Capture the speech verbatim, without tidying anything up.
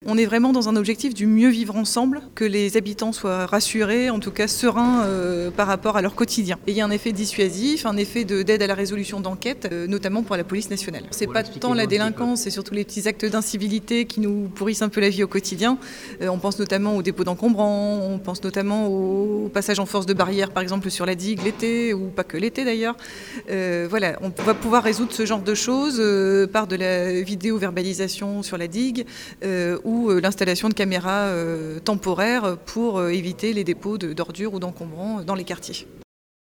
On est vraiment dans un objectif du mieux vivre ensemble, que les habitants soient rassurés, en tout cas sereins euh, par rapport à leur quotidien. Et il y a un effet dissuasif, un effet de, d'aide à la résolution d'enquête, euh, notamment pour la police nationale. C'est pas tant la délinquance, c'est surtout les petits actes d'incivilité qui nous pourrissent un peu la vie au quotidien. Euh, on pense notamment aux dépôts d'encombrants, on pense notamment au passage en force de barrière, par exemple sur la digue l'été, ou pas que l'été d'ailleurs. Euh, voilà, on va pouvoir résoudre ce genre de choses euh, par de la vidéo-verbalisation sur la digue, euh, ou l'installation de caméras euh, temporaires pour euh, éviter les dépôts de, d'ordures ou d'encombrants dans les quartiers.